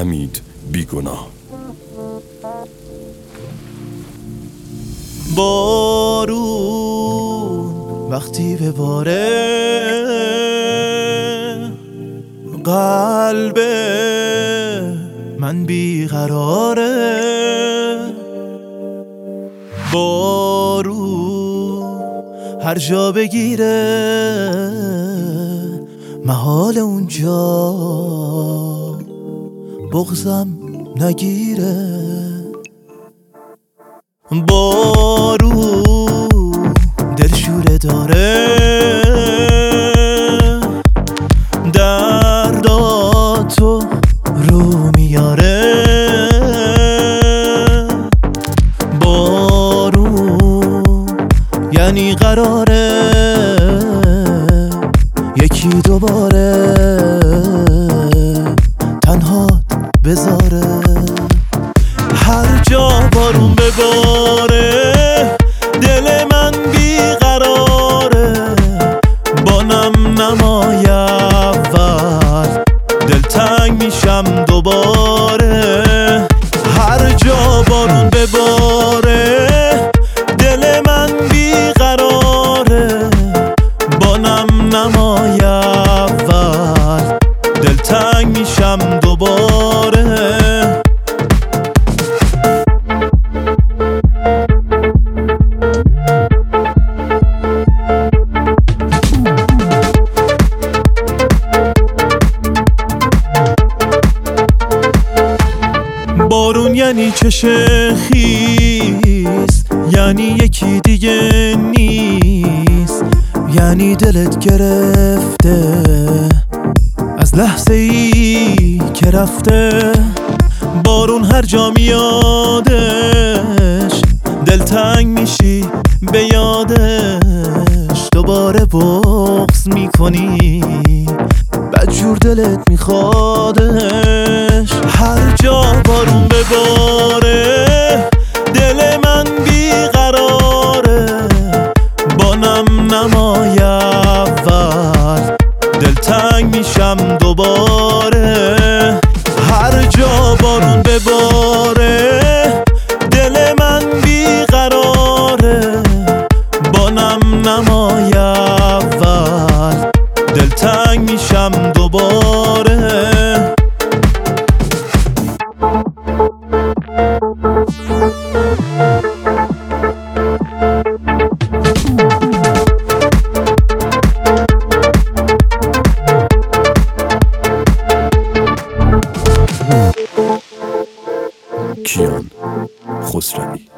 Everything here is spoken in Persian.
حمید بیگناه. بارون وقتی بباره قلب من بیقراره، بارون هر جا بگیره محال اونجا بغضم نگیره. بارون دلشوره داره، درداتو رو میاره، بارون یعنی قراره یکی دوباره تنهات بذاره. هر جا بارون بباره دل من بیقراره، با نم نمای اول دلتنگ میشم دوباره. هر جا بارون بباره دل من بیقراره، با نم نمای اول دلتنگ میشم دوباره. بارون یعنی چشم خیس، یعنی یکی دیگه نیست، یعنی دلت گرفته از لحظه ای که رفته. بارون هر جا میادش دلتنگ میشی به یادش، دوباره بغض میکنی بدجور دلت میخوادش. هر جا بارون بباره دل من بیقراره، با نم نمای اول دلتنگ میشم دوباره. هر جا بارون بباره دل من بیقراره، با نم نمای اول دلتنگ میشم دوباره. کیان خسروی.